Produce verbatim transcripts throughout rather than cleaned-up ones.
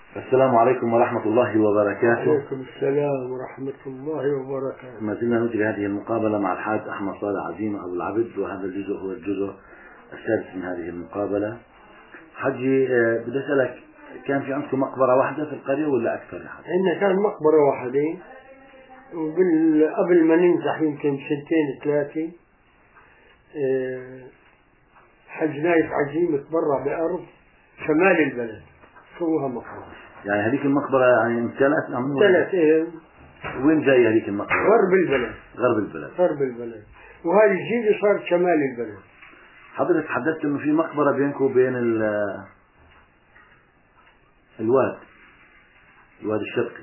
السلام عليكم ورحمة الله وبركاته. وعليكم السلام ورحمة الله وبركاته. ما زلنا نجري هذه المقابلة مع الحاج أحمد صالح عزيم أبو العبد، وهذا الجزء هو الجزء السادس من هذه المقابلة. حجي بدي أسألك، كان في عندكم مقبرة واحدة في القرية ولا أكثر يا حج؟ عندنا كان مقبرة واحدة، وقبل ما ننزح يمكن سنتين ثلاثة حج نايف عزيم تبرع بأرض شمال البلد سووها مقبرة. يعني هذيك المقبرة يعني امتلأت أم امتلأت؟ ايه. وين جاي هذيك المقبرة؟ غرب البلد. غرب البلد. غرب البلد، وهذه الجيزة صارت شمال البلد. حضرتك حدثت إنه في مقبرة بينكم وبين الواد الواد الشرقي،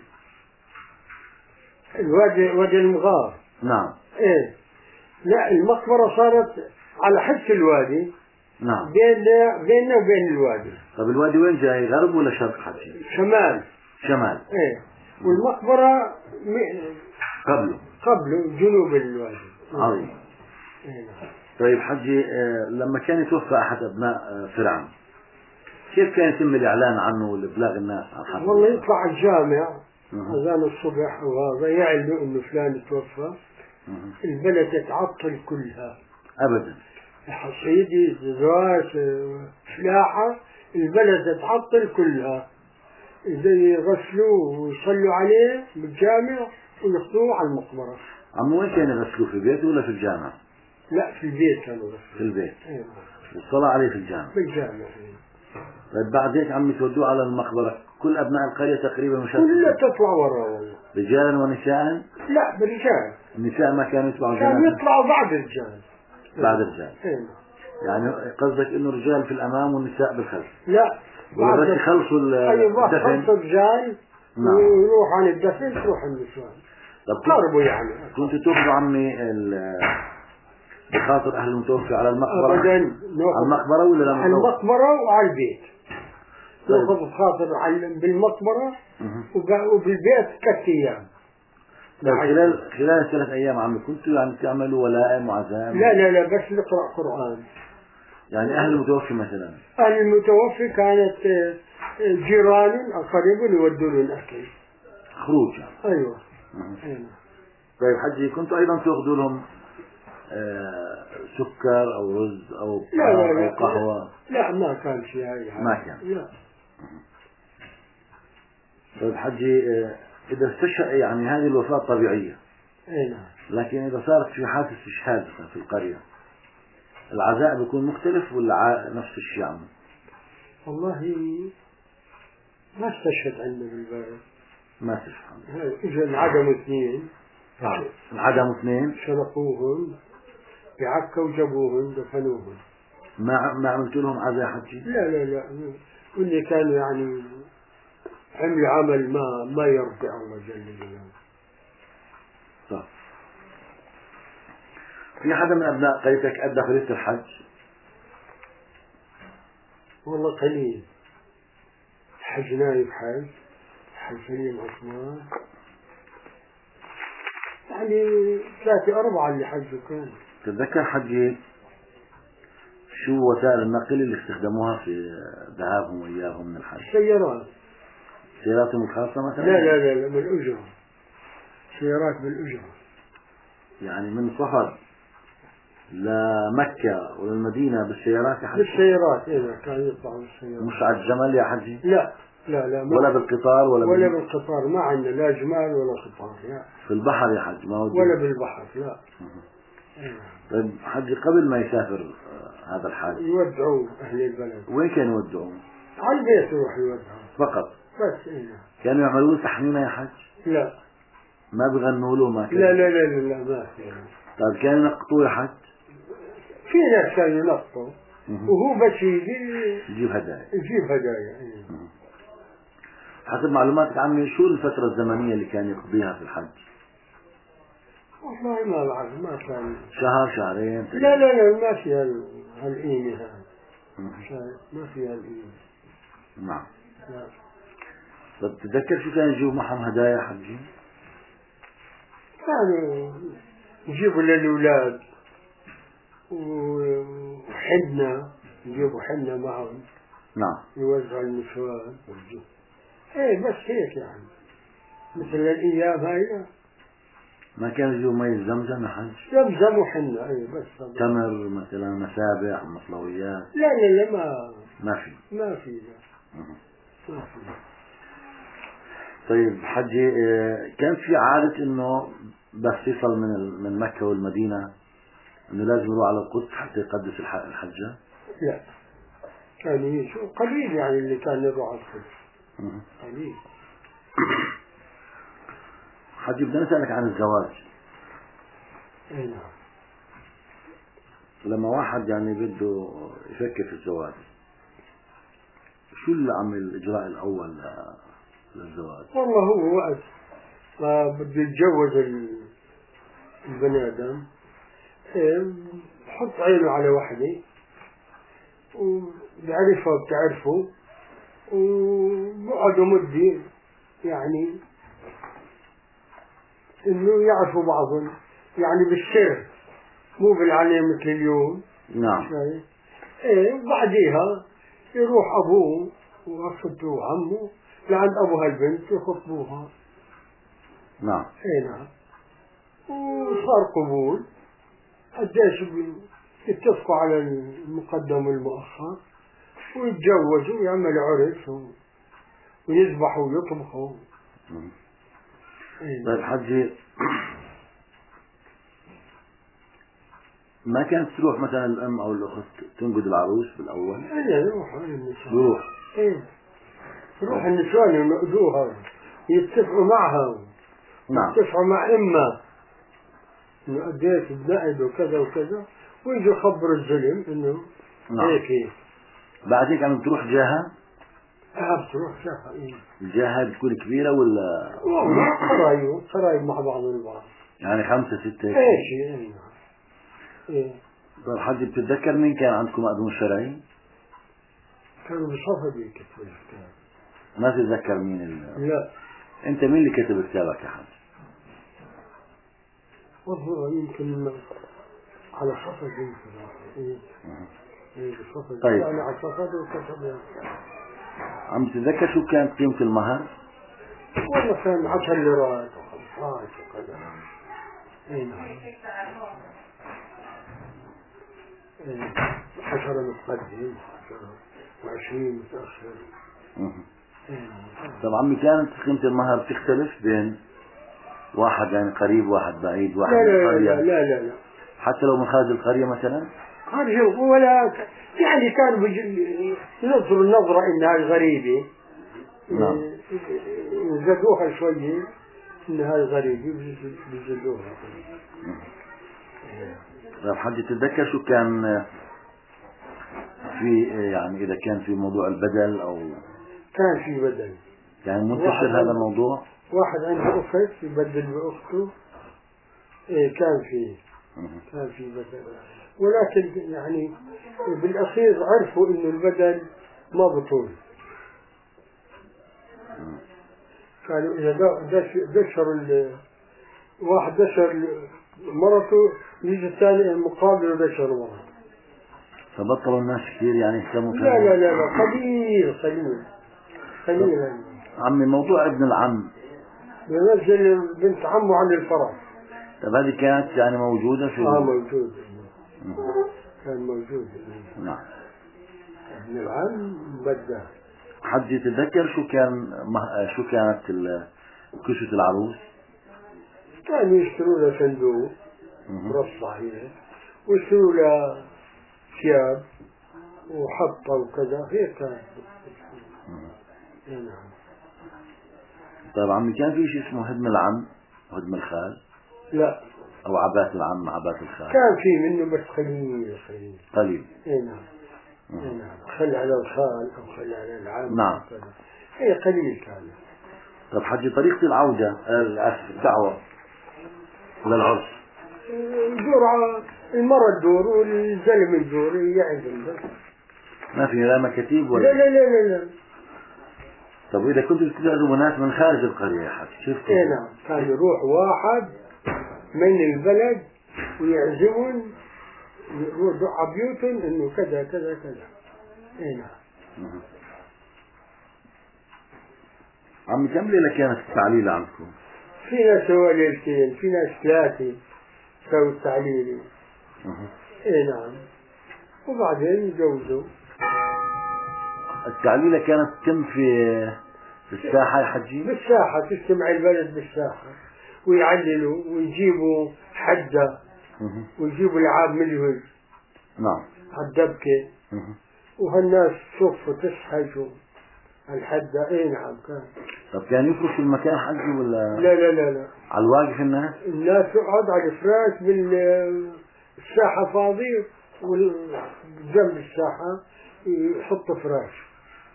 الوادي وادي المغار. نعم. ايه. لا، المقبرة صارت على حس الوادي. نعم. بيننا بيننا وبين الوادي. طب الوادي وين جاي، غرب ولا شرق حجي؟ شمال. شمال. ايه. والمقبرة م... قبله. قبله جنوب الوادي. عظيم. ايه. طيب حجي، لما كان يتوفى أحد أبناء فرعون كيف كان يتم الإعلان عنه لإبلاغ الناس عن حاله؟ والله يطلع الجامع أذان الصبح وهذا يعلنوا إنه فلان توفى، البلد تتعطل كلها أبدا. حصيدي زواج فلاحة، البلد تتعطل كلها، إذا يغسلوه ويصلوا عليه بالجامع وياخذوه على المقبرة. عمو وين كان يغسلوه، في بيته ولا في الجامع؟ لا، في البيت كانوا يغسلوه. في البيت. ايه. والصلاة عليه في الجامع. في الجامع. طيب بعد هيك عم يتودوه على المقبرة، كل أبناء القرية تقريبا مشاركين؟ كلها تطلع ورا والله. رجالا ونساء؟ لا، برجال. النساء ما كانوا يطلعوا؟ كانوا يطلعوا بعد الرجال. بعد الرجال. ايه. يعني قصدك إنه الرجال في الأمام والنساء بالخلف؟ لا، بعد بس يخلصوا الدفن. أيوة، خلصوا الرجال. نعم. ويروح عن الدفن تروح النسوان. طب قربوا يعني. كنتوا تاخذوا عمي بخاطر أهل المتوفي على المقبرة؟ أبدا. على المقبرة ولا لا؟ على المقبرة وعلى البيت. ناخذ بخاطر بالمقبرة وبالبيت ثلاث أيام. خلال خلال الثلاث أيام عمي كنتوا يعني تعملوا ولائم وعزائم؟ لا لا لا، بس نقرأ قرآن. يعني أهل المتوفي مثلا؟ أهل المتوفي كانت جيران أقارب يودوا له الأكل. خروج يعني. أيوة. أيوة. طيب حجي، كنتوا أيضا تأخذوا لهم آه سكر أو رز أو لا لا لا أو قهوة؟ لا، ما كان شيء هاي. ما كان. لا. طيب حجي، آه إذا استشهد يعني هذه الوفاة طبيعية. أي نعم. لكن إذا صارت في حادث استشهاد في القرية، العزاء بيكون مختلف ولا نفس الشيء عمي؟ والله ما استشهد عندنا بالبلد. ما استشهد. اجى انعدموا اثنين. نعم. انعدموا اثنين. شنقوهم بعكا وجابوهم دفنوهم. ما ما عملتوا لهم عزاء حجي؟ لا لا لا، واللي كانوا يعني عملوا عمل ما ما يرضي الله جل جلاله. طيب، في حدا من أبناء قريتك أدى فريضة الحج؟ والله قليل. حج نايف حج حج سليم عثمان، يعني ثلاثة أربعة اللي حجوا كانوا. تتذكر حجي شو وسائل النقل اللي استخدموها في ذهابهم وإياهم من الحج؟ سيارات. سياراتهم الخاصة مثلا؟ لا لا لا, لا بالأجرة. سيارات بالأجرة. يعني من صفر لمكة وللمدينة بالسيارات يا حجي؟ بالسيارات. إيه، كانوا يطلعوا بالسيارات. مش على الجمل يا حجي؟ لا لا لا. ولا بالقطار ولا ولا بال... بالقطار، ما عندنا لا جمال ولا قطار. لا. في البحر يا حج؟ ما ولا بالبحر لا. طيب حجي، قبل ما يسافر هذا الحاج يودعوا أهل البلد. وين كانوا يودعون؟ على البيت يروح يودعوا فقط؟ بس. إيه. كانوا يعملوا له تحميمة يا حج؟ لا. ما بغنوا له؟ ما كان؟ لا لا لا لا, لا ما في. طيب كانوا ينقطوه يا حج؟ في ناس كانوا ينقطوا وهو بس يجي يجيب هدايا. يجيب هدايا. إيه. حسب معلوماتك عمي، شو الفترة الزمنية اللي كان يقضيها في الحج؟ والله ما بعرف، ما كان. شهر شهرين؟ لا لا لا، ما في هالقيمة هذه. ما في هالقيمة. نعم. لا. طب تتذكر شو كان يجيبوا معهم هدايا حجي؟ كانوا يجيبوا للأولاد وحنة، يجيبوا حنة معهم. نعم. يوزعوا النسوان. ايه بس هيك يعني مثل الأيام هاي ما كان يجوا مي زمزم يا حج؟ زمزم وحنة ايه بس تمر مثلا مسابح مصلويات؟ لا لا لا ما ما في ما في لا ما في. طيب حجي كان في عادة انه بس يصل من من مكة والمدينة انه لازم يروح على القدس حتى يقدس الحجة؟ لا كان قليل يعني اللي كان يروح على القدس قليل. حجي بدنا نسألك عن الزواج. اي نعم. لما واحد يعني بده يفكر في الزواج شو اللي عم الإجراء الأول للزواج؟ والله هو وقت ما بده يتجوز البني آدم بحط عينه على وحدة وبيعرفها وبتعرفه وبقعدوا مدة يعني انه يعرفوا بعضهم يعني بالسر مو بالعلن مثل اليوم. نعم. ايه وبعديها يروح ابوه واخته وعمه لعند ابو هالبنت يخطبوها. نعم. ايه نعم. وصار قبول قديش يتفقوا على المقدم والمؤخر ويتجوزوا ويعملوا عرس ويذبحوا ويطبخوا. إيه. طيب حجي ما كانت تروح مثلا الأم أو الأخت تنقد العروس بالأول؟ لا يروح النسوان. يروح. إيه يروح النسوان ينقدوها يتفقوا معها. نعم. يتفقوا مع إما إنه قديش بنقد وكذا وكذا ويجوا يخبروا الزلم إنه نعم. هيك هيك. بعد هيك عم تروح جاهة؟ اه بتروح جاهة. إيه. الجاهة بتكون كبيرة ولا؟ والله قرايب قرايب مع بعضهم البعض. يعني خمسة ستة هيك؟ ايه شيء. ايه. طيب حجي بتتذكر مين كان عندكم مأذون شرعي؟ كانوا بصفدي كتبوا الكتاب. ما تتذكر مين ال... لا. أنت مين اللي كتب كتابك يا حج؟ والله يمكن على صفد يمكن. ايه. ايه بصفد. طيب. يعني على صفد وكتب. عم تتذكر شو كانت قيمة المهر؟ والله كان عشر ليرات وخمسات وكذا. ايه نعم. ايه عشرة متقدم عشرة وعشرين متأخر. طب عمي كانت قيمة المهر تختلف بين واحد يعني قريب واحد بعيد واحد لا من لا القرية؟ لا لا لا لا. حتى لو من خارج القرية مثلا؟ خارج ولا يعني كانوا ينظروا النظرة إنها غريبة. نعم. زادوها شوية إنها غريبة بيزيدوها. طيب حجي تتذكر شو كان في يعني إذا كان في موضوع البدل أو كان في بدل يعني منتشر هذا الموضوع؟ واحد عنده أخت يبدل بأخته. إيه كان في كان في بدل ولكن يعني بالأخير عرفوا إنه البدل ما بطول. كانوا إذا دشروا واحد دشر مرته يجي الثاني المقابل ودشر مرته. فبطلوا الناس كثير يعني يهتموا لا لا لا لا قليل قليل قليل. عمي موضوع ابن العم ينزل بنت عمه عن الفرح. طب هذه كانت يعني موجودة في اه موجود. كان موجود. نعم. ابن العم بدأ. حد يتذكر شو كان مه... شو كانت كشة العروس؟ كانوا يشتروا له صندوق مرصع هيك ويشتروا له ثياب وحطة وكذا هيك كان. نعم. طيب عمي كان في شيء اسمه هدم العم وهدم الخال؟ لا. أو عباس العم عباس الخال؟ كان في منه بس قليل قليل. قليل. اي نعم. اي نعم. خل على الخال أو خل على العم. نعم. هي قليل كان. طيب حجي طريقة العودة الدعوة للعرس؟ يدور على المرة تدور والزلم يدور يعزم بس. ما في لا مكاتيب ولا؟ لا لا لا لا لا. طب إذا كنتوا تستأذنوا بنات من خارج القرية يا حاج كيف؟ إيه نعم. كان يروح واحد من البلد ويعزمون يروحوا على بيوتهم إنه كذا كذا كذا. إيه نعم. عمي كم ليلة كانت التعليلة عندكم؟ في ناس سوى ليلتين، في ناس ثلاثة سووا التعليلة. اي نعم. وبعدين يجوزوا. التعليلة كانت تتم في في الساحة يا حجي؟ بالساحة، تجتمع البلد بالساحة ويعللوا ويجيبوا حدة ويجيبوا لعاب مجهز. نعم. عالدبكة. وهالناس تصف وتصحى شو الحدة. اي نعم كان. طب كان يفرشوا المكان حجي ولا؟ لا لا لا لا. على الواقف الناس؟ الناس تقعد على الفراش بالساحة فاضية وجنب الساحة يحطوا فراش.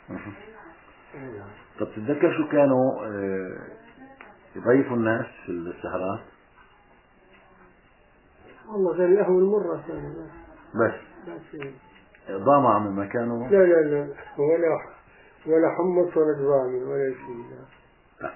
طب تتذكر شو كانوا يضيفوا الناس في السهرات؟ والله غير القهوة المرة كانوا بس. بس. ضامة عم ما كانوا؟ لا لا لا ولا ولا حمص ولا ضامن ولا شيء. لا.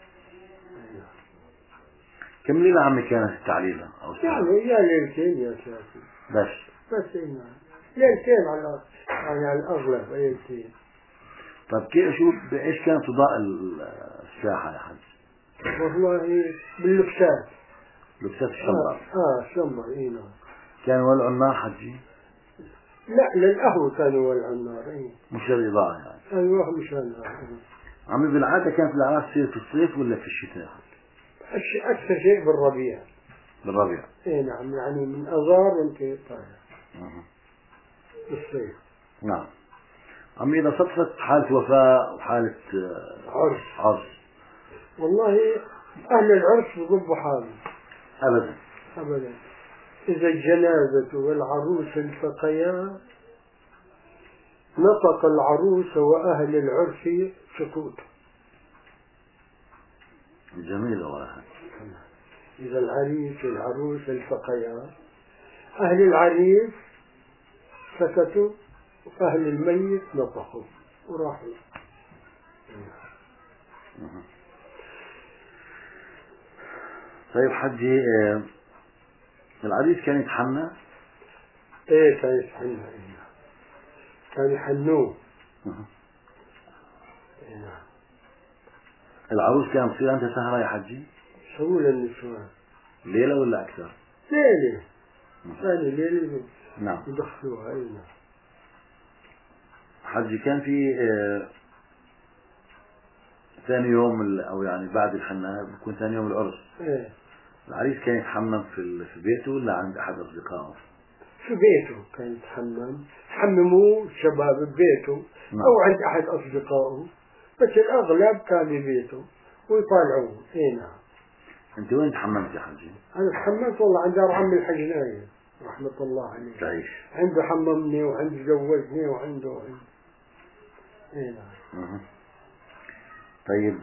كم ليلة عمي كانت التعليلة أو يعني يا ليلتين يا ثلاثة. بس. بس إيه ليلتين على يعني على الأغلب ليلتين. طب كيف شو بإيش كانت تضاء الساحة يا حج؟ والله باللبسات. لبسات الشمبر. آه, آه شمبر إيه نعم. كانوا ولعوا النار حجي؟ لا للقهوة كانوا ولعوا النار. إيه. مش الإضاءة يعني. أيوة مش النار. عمي بالعادة كانت الأعراس تصير في الصيف ولا في الشتاء؟ أكثر شيء بالربيع. بالربيع. إيه نعم يعني من أذار وأنت طالع. بالصيف. نعم. عمي إذا صدفت حالة وفاة وحالة عرس. عرس. والله أهل العرس بضبوا حالهم. أبدا. أبدا. إذا الجنازة والعروس التقيا نطق العروس وأهل العرس سكوت. جميل والله. إذا العريس والعروس التقيا أهل العريس سكتوا وأهل الميت نطقوا وراحوا. طيب حجي العريس كان يتحنى؟ ايه كان يتحنى. كان يحنوه. العروس كان تصير أنت سهرة يا حجي؟ شو للنسوان؟ ليلة ولا أكثر؟ ليلة. ثاني ليلة. نعم. يدخلوها. أي نعم. حجي كان في اه ثاني يوم أو يعني بعد الحنة بيكون ثاني يوم العرس. ايه. العريس كان يتحمم في في بيته ولا عند أحد أصدقائه؟ في بيته كان يتحمم. حمموه شباب ببيته. نعم. أو عند أحد أصدقائه. بس الأغلب كان ببيته ويطالعوه. اي نعم. أنت وين تحممت يا حجي؟ أنا تحممت والله عند دار عمي الحجناية رحمة الله عليه. تعيش. عنده حممني وعنده جوزني وعنده وعنده. اي نعم. أه. طيب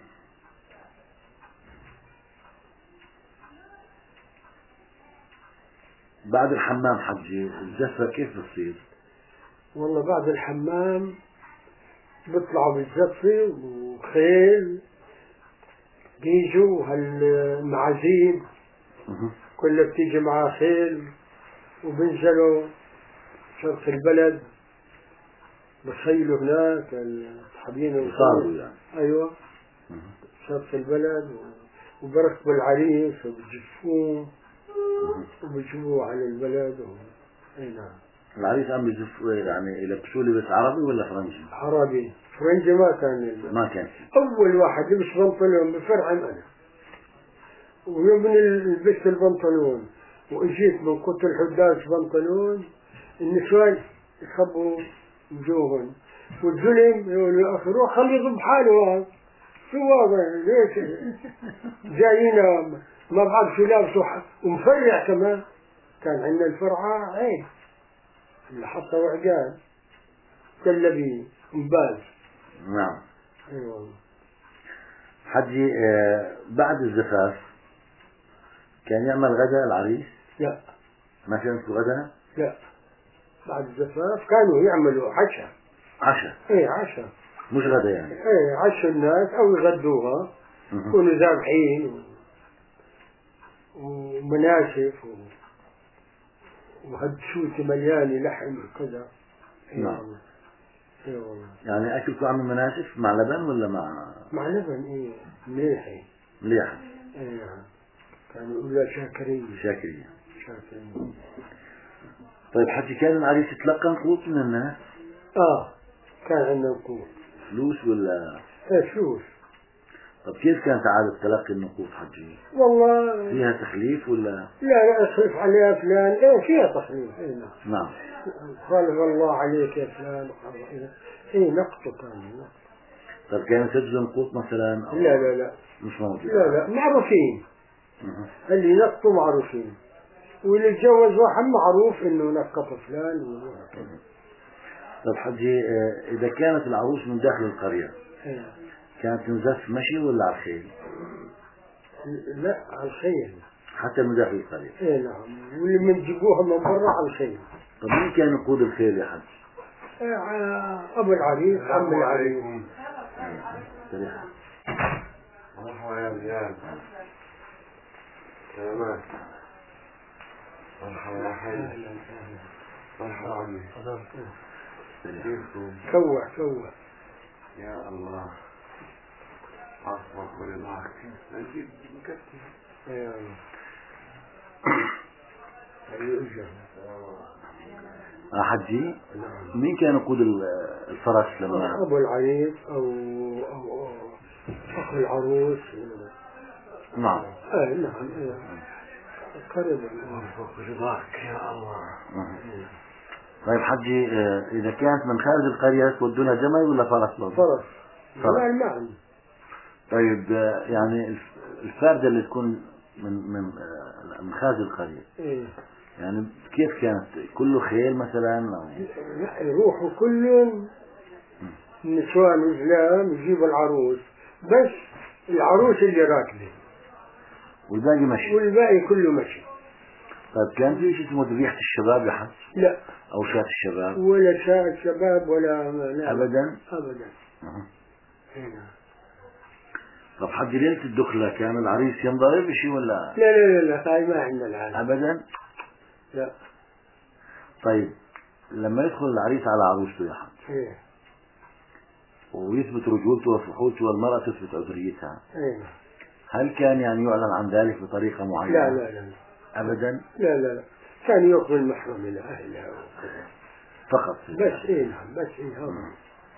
بعد الحمام حجي الزفة كيف بتصير؟ والله بعد الحمام بيطلعوا بالزفة وخيل بيجوا هالمعازيم كلها بتيجي معها خيل وبنزلوا شرق البلد بخيلوا هناك الصحابين وصاروا يعني. ايوه شرق البلد وبركبوا العريس وبجفوه وبيجيبوه على البلد و... اي نعم. العريس عم يزف يعني يلبسوا لبس عربي ولا فرنجي؟ عربي. فرنجي ما كان يلبس. ما كان. اول واحد لبس بنطلون بفرعن انا. ويوم لبست البنطلون واجيت من كنت الحداش بنطلون النسوان يخبوا وجوههم والظلم يقولوا يا اخي روح خليه يضب حاله هذا شو هذا ليش جايينا ما بعرف شو لابسه ومفرع كمان. كان عندنا الفرعة عيب اللي حطه وعقال كلبي مباز. نعم. ايوه. حجي آه بعد الزفاف كان يعمل غدا العريس؟ لا. ما كان في غدا؟ لا. بعد الزفاف كانوا يعملوا عشاء. عشاء. ايه عشاء. مش غدا يعني. ايه عشاء الناس او يغدوها يكونوا ذابحين ومناشف و... وهالشوتة مليانة لحم وكذا. نعم. اي والله. يعني أكلكم عم مناسف مع لبن ولا مع مع لبن ايه مليحة. مليحة؟ اي نعم. كانوا يقولوا شاكرية. شاكرية. شاكرية. طيب حجي كان العريس يتلقى نقود من الناس؟ اه كان عندنا نقود. فلوس ولا؟ ايه فلوس. طب كيف كانت عادة تلقي النقود حجي؟ والله فيها تخليف ولا؟ لا لا اصرف عليها فلان، ايه فيها تخليف. اي نعم. نعم. خالف الله عليك يا فلان. ايه نقطة كان نقطة. طب كانت تجزم نقود مثلا أو؟ لا لا لا مش موجودة. لا لا معروفين. مه. اللي نقطوا معروفين، واللي يتجوز واحد معروف انه نقط فلان وهكذا. طب حجي إذا كانت العروس من داخل القرية ايه. كانت تنزف مشي ولا على الخيل؟ لا على الخيل. حتى من داخل القرية؟ ايه نعم. واللي من جيبوها من برا على الخيل. طب مين كان يقود الخيل يا حج؟ إيه ابو العريس عم العريس. سريعا. مرحبا يا رجال. سلامات. مرحبا يا حي. مرحبا عمي. كيفكم؟ كوع كوع. يا الله. عصبك ورضاك. نجيب مكتب. ايه والله. آه حجي مين كان يقود الفرس لما؟ ابو العريس او او اخو العروس. نعم. ايه نعم. ايه قريبا. عصبك ورضاك يا الله. طيب حجي إذا كانت من خارج القرية تودونها جمل ولا فرس؟ فرس. فرس. نعم. طيب يعني الفاردة اللي تكون من من من خارج القرية. إيه. يعني كيف كانت؟ كله خيل مثلا؟ لا يروحوا كل نسوان وزلام يجيبوا العروس، بس العروس اللي راكبه والباقي مشي. والباقي كله مشي. طيب كان في شيء اسمه ذبيحة الشباب يا حج؟ لا. أو شاة الشباب؟ ولا شاة شباب ولا لا. أبدا؟ أبدا. أه. هنا. طب حج ليلة الدخلة كان العريس ينضرب بشيء ولا؟ لا لا لا لا هاي ما عندنا العالم. أبدا؟ لا. طيب لما يدخل العريس على عروسته يا حج إيه. ويثبت رجولته وفحولته والمرأة تثبت عذريتها، إيه. هل كان يعني يعلن عن ذلك بطريقة معينة؟ لا لا لا. أبدا؟ لا لا لا كان يأخذ المحرم إلى أهلها وكذا. فقط؟ بس إيه نعم بس إيه هذا.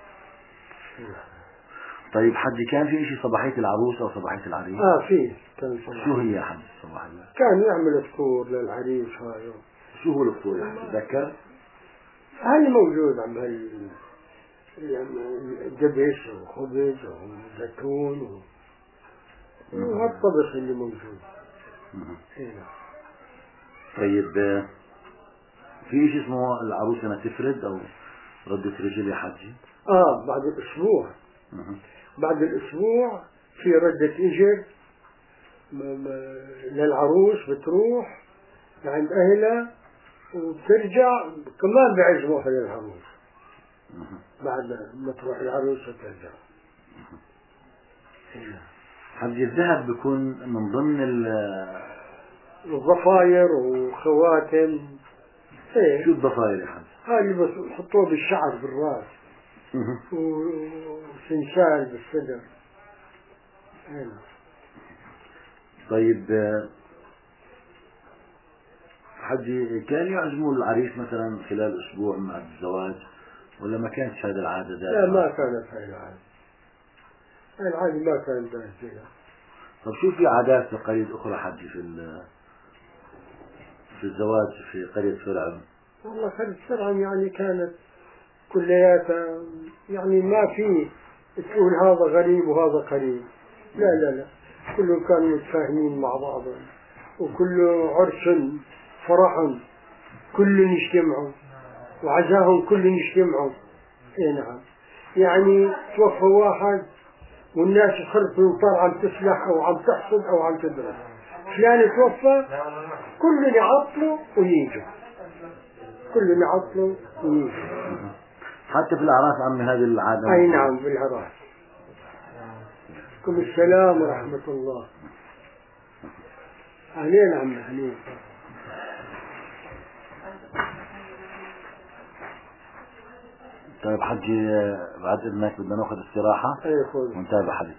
طيب حجي كان في شيء صباحية العروس أو صباحية العريس؟ آه فيه كان صباحية. شو هي يا حجي الصباحية؟ كان يعمل فطور للعريس هاي. شو هو الفطور يا حجي تذكر؟ هل موجود عم هال دبس وخبز وزيتون وهالطبخ اللي موجود. هنا. طيب في شيء اسمه العروس لما تفرد أو ردة رجل يا حجي؟ آه بعد الأسبوع. مه. بعد الأسبوع في ردة إجر للعروس بتروح عند أهلها وبترجع كمان بعزموها للعروس. بعد ما تروح العروس وترجع. حجي الذهب بيكون من ضمن الضفاير وخواتم. ايه. شو الضفاير يا حجي؟ هاي اللي بس يحطوه بالشعر بالراس وسنسال بالصدر. هنا. طيب حجي كان يعزموا العريس مثلا خلال أسبوع مع الزواج ولا ما كانت هذه العادة دائما؟ لا ما كانت هاي العادة. هاي العادة ما كانت دائما. طب شو في عادات وتقاليد أخرى حجي في في الزواج في قرية فرعون؟ والله قرية فرعون يعني كانت كلياتها يعني ما في تقول هذا غريب وهذا قريب. لا لا لا كلهم كانوا متفاهمين مع بعضهم وكل عرس فرح كل يجتمعوا وعزاهم كل يجتمعوا. اي نعم. يعني توفى واحد والناس خرطوا وطار عم تسلح او عم تحصد او عم تدرس، فلان توفى كلهم يعطلوا وييجوا. كلهم يعطلوا وييجوا. حتى في الأعراس عمي هذه العادة؟ اي نعم بالعراس. عليكم السلام ورحمة الله. أهلين عم أهلين. طيب حجي، آه، بعد إذنك بدنا ناخذ استراحة اي خذ ونتابع حديث.